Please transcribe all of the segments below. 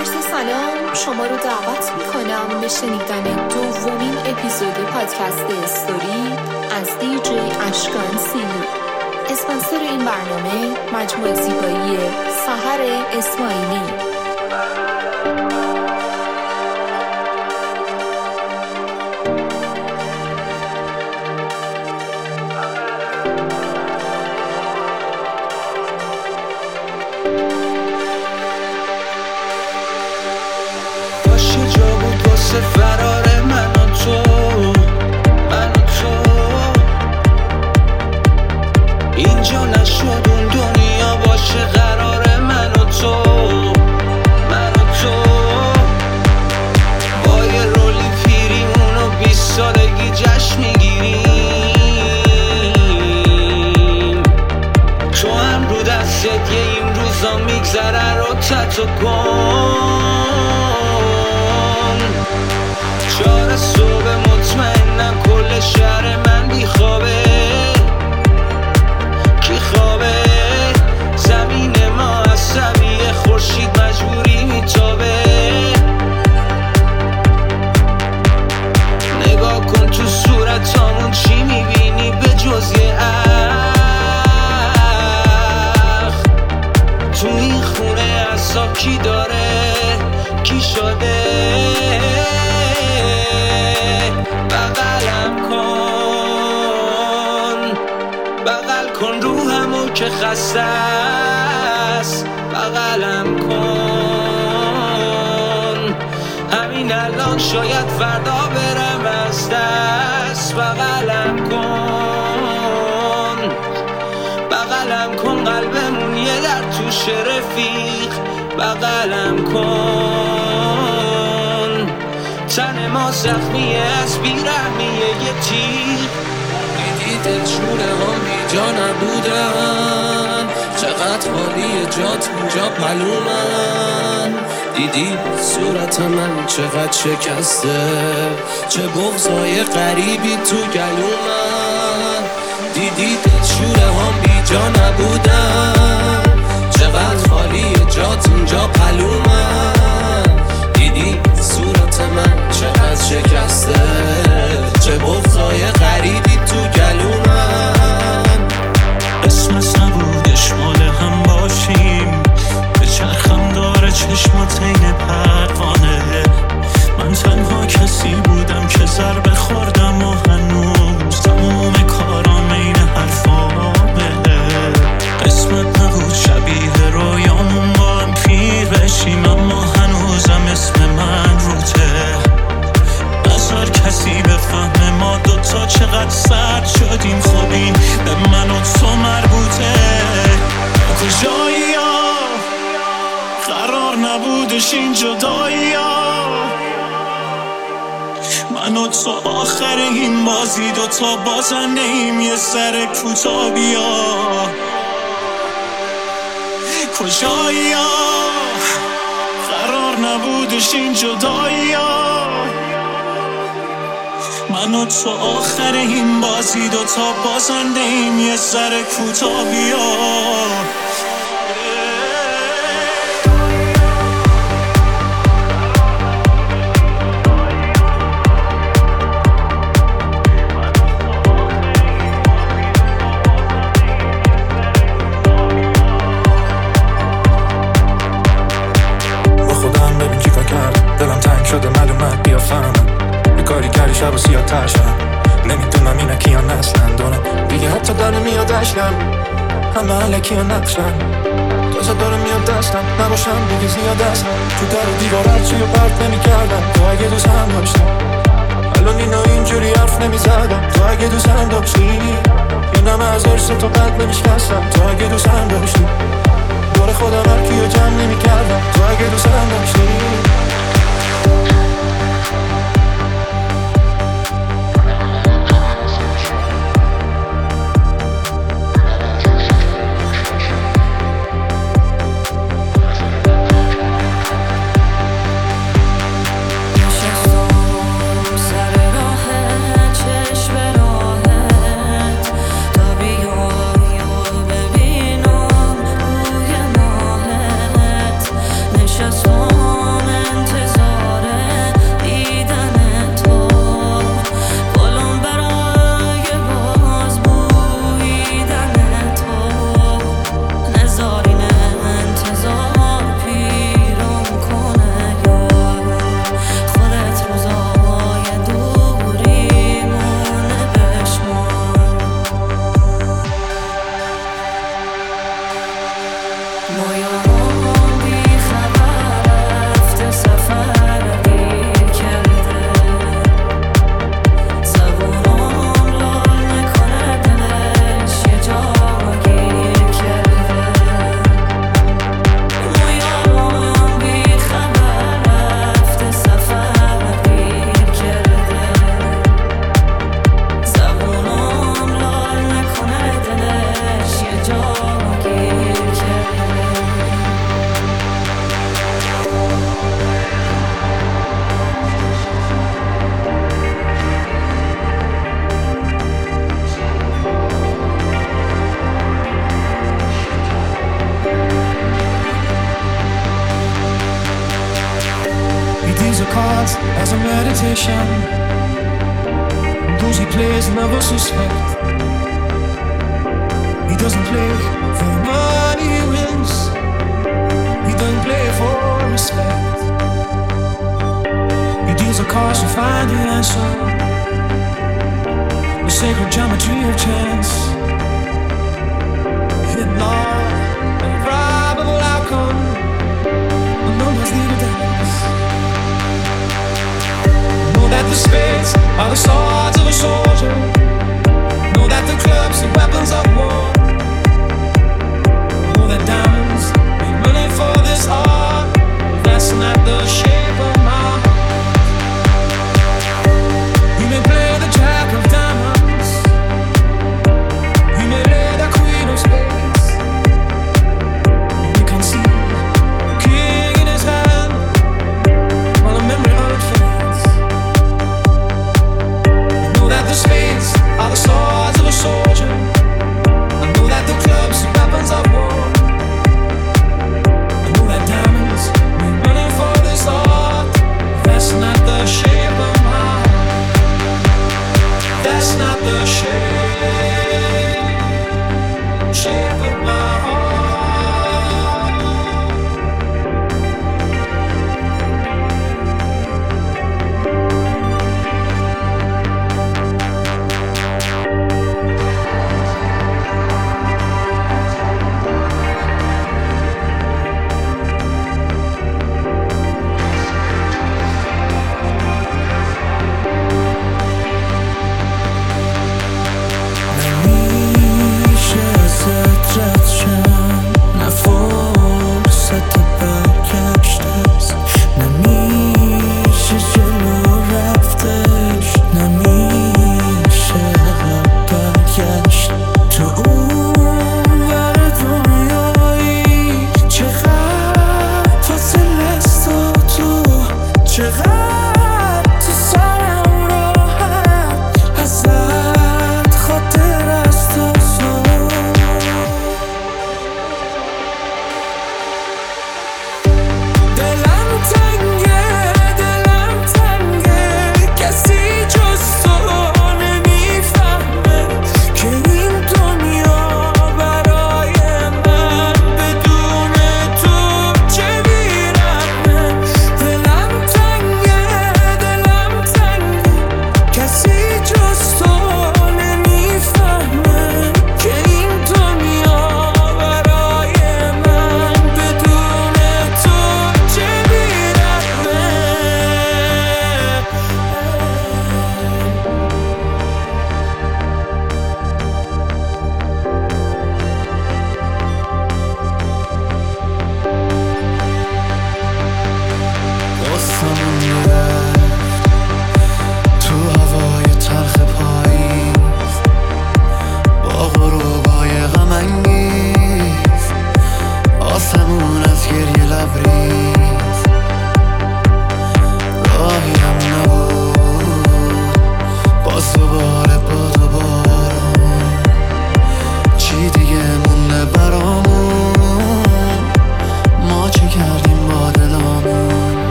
سلام، شما رو دعوت میکنم به شنیدن دومین اپیزود پادکست استوری از دیجی اشکان سیلو. اسپانسر این برنامه مجموعه زیبایی سحر اسماعیلی. فرار من و تو اینجا نشد اون دنیا باشه قرار من و تو با یه رولی پیریمونو 20 سالگی جشن میگیریم تو هم رو دستت یه این روزا میگذره رو تتو کن. چهار صبح مطمئنم کل شهر من بیخوابه. کی خوابه؟ زمین ما عصبیه، خورشید مجبوری میتابه. نگاه کن تو صورتامون چی میبینی به جز یه اخ؟ تو این خونه عذاب کی داره؟ کی شده؟ بغل کن روحمو که خسته است، بغلم کن همین الان، شاید فردا برم از دست. بغلم کن قلبمون یه در توش رفیق. بغلم کن تن ما زخمیه از بیرحمیه یه تیر. دلشونه هم بیجا نبودن، چقدر خالیه جات اینجا پلومن. دیدی صورت من چقدر شکسته، چه بغضای غریبی تو گلومن. دیدی دلشونه هم بیجا نبودن، چقدر خالیه جات اینجا پلومن. دیدی صورت من چقدر شکسته، چه بغضای غریبی تو گلومن. اسمت نبودش مال هم باشیم، به چرخم داره چشمات این پروانه. من تنها کسی بودم که ضربه خوردم و هنوز تموم کارام این حرفامه. اسمت نبود شبیه رویامون با هم پیر بشیم، اما هنوزم اسم من روته. نظر کسی بفهمه ما دوتا چقدر سرد شدیم، خب این به من و تو مربوطه. کجایی ها؟ قرار نبودش این جدایی ها. من و تو آخر این بازی دوتا بازنده ایم، یه سر کوتا بیا. کجایی ها؟ قرار نبودش این جدایی ها. من و تو آخر این بازی دوتا بازنده ایم، یه سر کوتا بیا. با خودم ببین چی کار کرد، دلم تنگ شده معلومت بیا فهمم. کاری کردی شب و سیاه تر شدم، نمیدونم اینا کیان اصلا دونم دیگه حتی داره میاد اشکم، همه علکی ها نقشن تازه داره میاد دستم، نباشم دیگه زیاد هستم. تو در و دیوار هرچی و پرت نمی کردم، تو اگه دوست هم داشتم الان اینا اینجوری حرف نمی زدم. تو اگه دوست هم داشتی اینم از ارس تو قلب نمیشکستم. تو اگه دوست هم داشتی دور خودم هرکی رو جمع نمی کردم. تو اگه دوست هم داشتی cards as a meditation. Those he plays never suspect. He doesn't play for the money he wins. He doesn't play for respect. He deals the cards to find the answer. The sacred geometry of chance. Hidden law, an improbable outcome. The numbers lead a dance. Know that the spades are the swords of a soldier. Know that the clubs are weapons of war. Know that diamonds make money for this art. That's not the shape of my heart. He may play the jack of diamonds. He may lay the queen of spades. You can see the king in his hand while the memory of it fades. I know that the spades are the swords of a soldier. I know that the clubs are weapons of war. I know that diamonds make money for this art. That's not the shape of my heart. That's not the shape of my heart.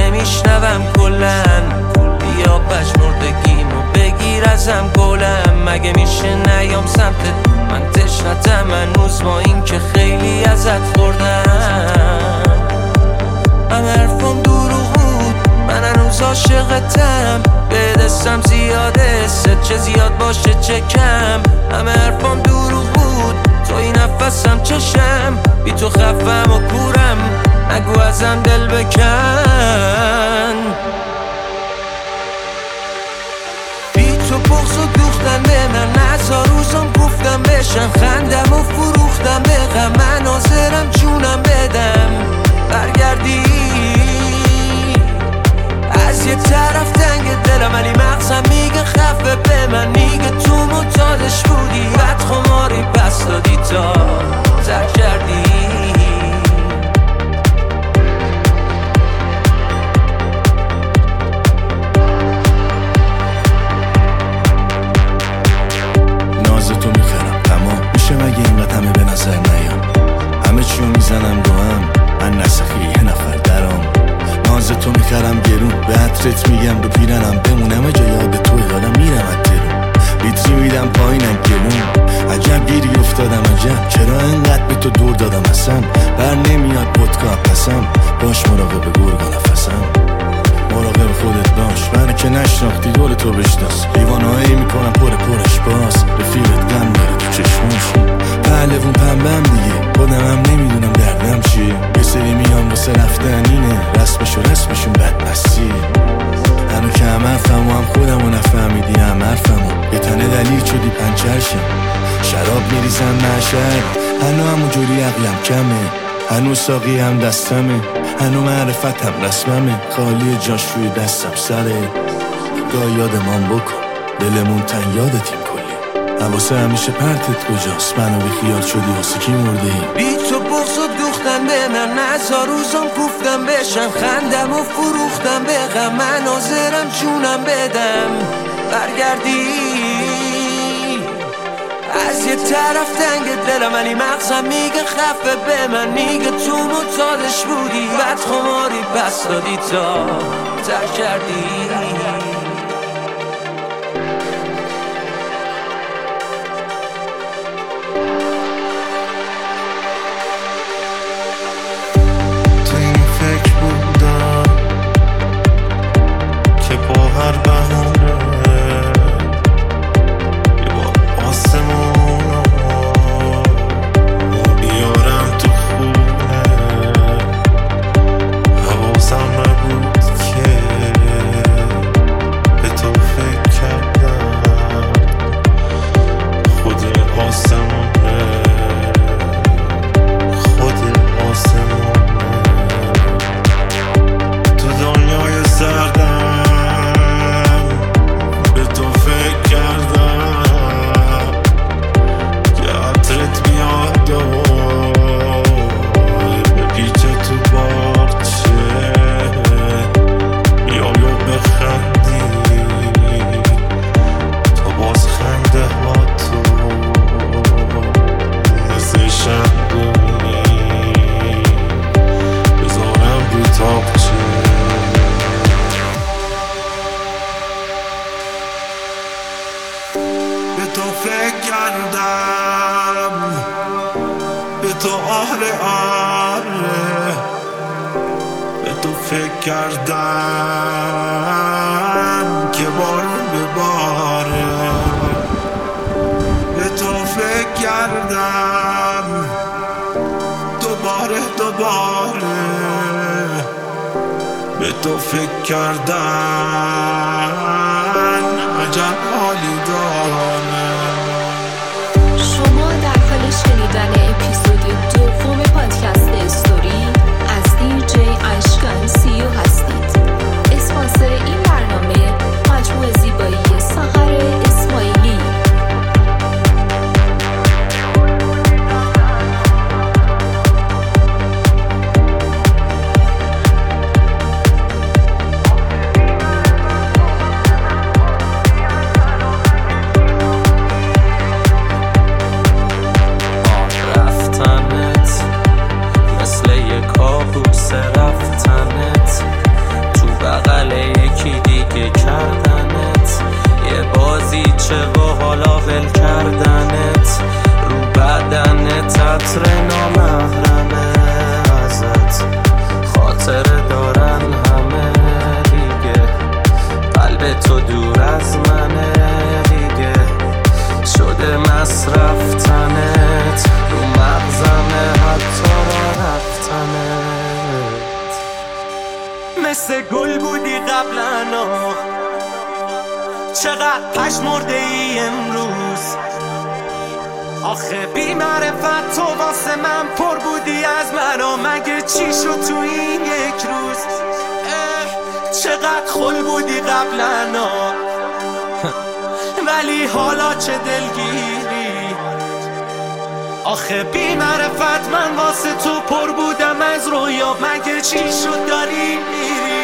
ازم گلم مگه میشه نیام سمتت؟ من تشنتم هنوز با این که خیلی ازت خوردم. همه حرفم دروغ بود، من هنوز عاشقتم. به دستم زیاده ست، چه زیاد باشه چه کم. همه حرفم دروغ بود، توی نفسم چشم. بی تو خفم و کورم، نگو ازم دل بکن. بی تو بغض و دوختن به من، نزار روزم گفتم بشم. خندم و فروختم به غم، من حاضرم جونم بدم. برگردی از یه طرف تنگ دلم، ولی مغزم میگه خفه به من. میگه تو معتادش بودی، بد خماری پس دادی تا ترک کردی. نازتو میخرم تمام میشه مگه اینقدر همه به نظر نیام. همه چیو میزنم رو هم، من نسخی یه نفر درام. نازتو میخرم گرون، به عطرت میگم رو پیرنم بمونم. جا یاد تو یادم میرم اترون، ویتری میدم پایینم گلون. عجب گیری افتادم عجب، چرا انقدر به تو دور دادم اصلا. بر نمیاد ودکا پسم، باش مراقب گرگا نفسم. مراقب خودت باش، من که نشناختی دور تو بشناس. دیوانهایی میکنم پرش باز، رفیقت دم داره تو چشماش. پهلوون پنبم دیگه، خودم هم نمیدونم دردم چیه. یه سری میام واسه رفتن اینه، رسمشون بدمستی. هنو که هم حرفم و هم خودم و نفهمیدی هم حرفمو. یه تنه دلیل شدی پنچرشم، شراب میریزم معشر. هنو همون جوری عقلم کمه، هنو ساقی هم دستمه. هنو معرفتم رسممه، خالی جاش روی دستم سره. گاه یادمان بکن، دلمون تن یادتیم کلی. حواسه همیشه پرتت کجاست، منو بی خیال شدی واسه کی مرده ای. بی تو بغض و دوختن به من، نزار روزم گفتم بشم. خندم و فروختم به غم، من حاضرم جونم بدم. برگردی از یه طرف تنگ دلم، ولی مغزم میگه خفه به من. میگه تو معتادش بودی، بد خماری پس دادی تا ترک کردی. تو این فکر بودم که با هر بهونه یه با آسمون بیارم تو خونه. حواسم نبود که به تو فکر کردم. خود آسمونه، خود آسمونه. تو دنیای سردم به تو فکر کردم که عطرت بیاد و بپیچه تو باغچه. یا بخندی تو باز خنده ها تو مثل شنگونی بذارم رو تاقچه. به تو فکر کردم، به تو آره آره. به تو فکر کردم که بارون بباره. به تو فکر کردم دوباره. به تو فکر کردم عجب حالی داره. شما در حال شنیدن اپیزود دوم پادکست استوری از دیجی اشکان سیو هستید. اسپانسر این برنامه مجموعه زیبایی سحر اسماعیلی. عاشق و حالا ول کردنت رو بدنت عطر نامحرمه ازت خاطره دارن همه دیگه قلب تو دور از منه دیگه شده مصرف تنت رو مغزمه حتی را رفتنت مثل گل بودی قبلا چقدر پشمرده ای امروز آخه بی معرفت تو واسه من پر بودی از من مگه چی شد تو این یک روز چقدر خل بودی قبلا ولی حالا چه دلگیری آخه بی معرفت من واسه تو پر بودم از رویا مگه چی شد داری میری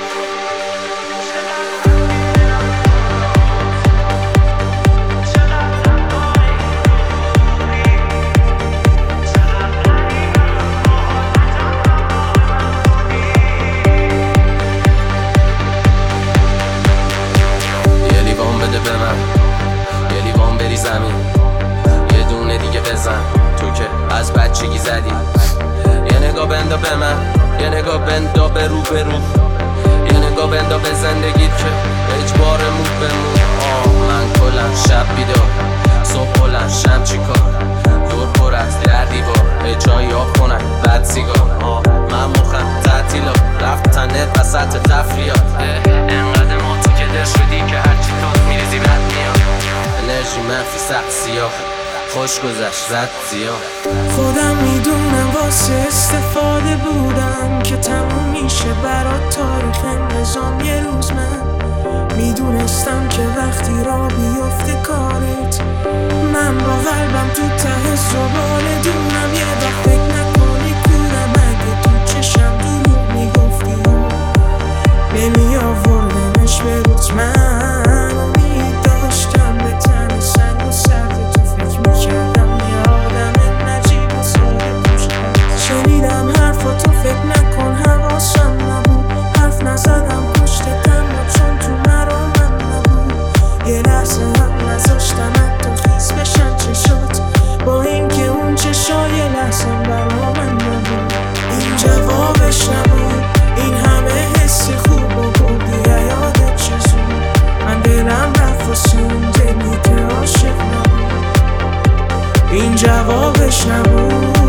به من یه لیوان بری زمین یه دونه دیگه بزن تو که از بچگی زدی یه نگاه بندا به من یه نگاه بندا به رو به رو یه نگاه بندا به زندگیت که اجبارمون بمون من کلن شب بیدار صبح بلند شم چی کار دور پر از در دیوار جایی آب کنن بد سیگار من مخم تعطیلا رفتنت وسط تفریات انقدر ماتی که در شدی که هرچی تاز میریزی بد میاد انرژی منفی سخت سیاه خوش گذشت زد زیاد خودم میدونم واسه استفاده بودم که تموم میشه برات تاریخ نظام یه روز من میدونستم که وقتی را بیفته کارت من با قلبم تو ته زباله دونم یه وقت فکر نکنی کورم اگه تو چشم دروغ میگفتی نمی آوردمش به روز من امید داشتم به تن سنگ و سرد تو فکر میکردم یه آدم نجیب و ساده پوشم شنیدم حرفا تو فکر نکن حواسم نبود حرف نزدم پشتتم چون تو مرامم نبود یه لحظه هم نذاشتم حتی خیز بشن چشات با اینکه اون چشای یه لحظه برامن نبود این جوابش نبود این همه حسی خوب و بودی یادت چزون من دلم رفت و سون دلی که عاشق نبود این جوابش نبود